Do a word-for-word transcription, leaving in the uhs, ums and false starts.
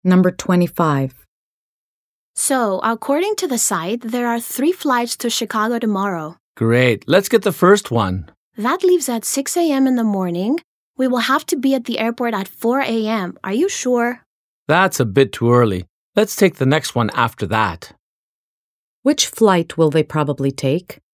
Number twenty-five. So, according to the site, there are three flights to Chicago tomorrow. Great. Let's get the first one. That leaves at six a.m. in the morning. We will have to be at the airport at four a.m. Are you sure? That's a bit too early. Let's take the next one after that. Which flight will they probably take?